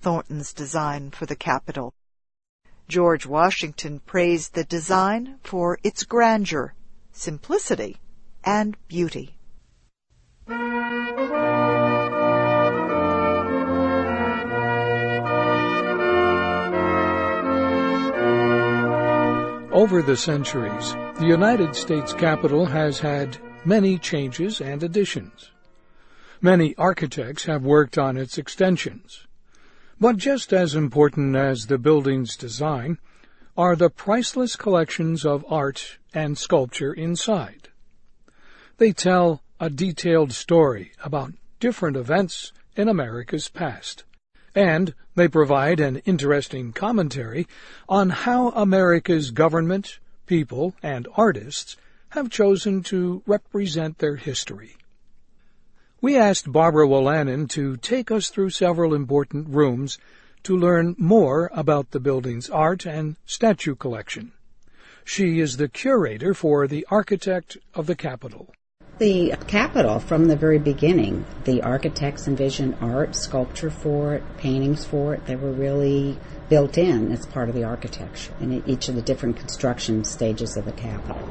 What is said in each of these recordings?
Thornton's design for the Capitol. George Washington praised the design for its grandeur, simplicity, and beauty. Over the centuries, the United States Capitol has had many changes and additions. Many architects have worked on its extensions. But just as important as the building's design are the priceless collections of art and sculpture inside. They tell a detailed story about different events in America's past, and they provide an interesting commentary on how America's government, people, and artists have chosen to represent their history. We asked Barbara Wolanin to take us through several important rooms to learn more about the building's art and statue collection. She is the curator for the Architect of the Capitol. The Capitol, from the very beginning, the architects envisioned art, sculpture for it, paintings for it. They were really built in as part of the architecture in each of the different construction stages of the Capitol.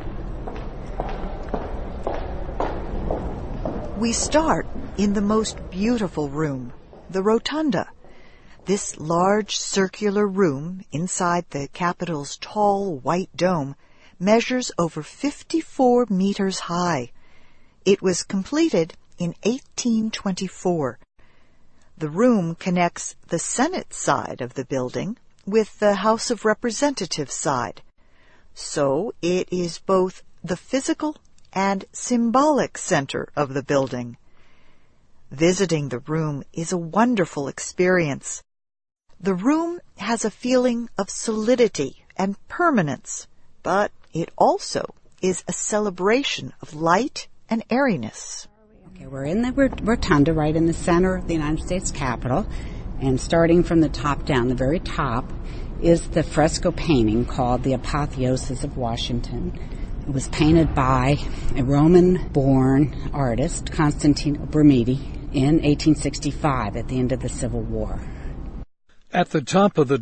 We start in the most beautiful room, the Rotunda. This large circular room inside the Capitol's tall white dome measures over 54 meters high. It was completed in 1824. The room connects the Senate side of the building with the House of Representatives side. So it is both the physical and symbolic center of the building. Visiting the room is a wonderful experience. The room has a feeling of solidity and permanence, but it also is a celebration of light and airiness. Okay, we're in the Rotunda, right in the center of the United States Capitol, and starting from the top down, the very top, is the fresco painting called The Apotheosis of Washington. It was painted by a Roman-born artist, Constantino Brumidi, in 1865 at the end of the Civil War. At the top of the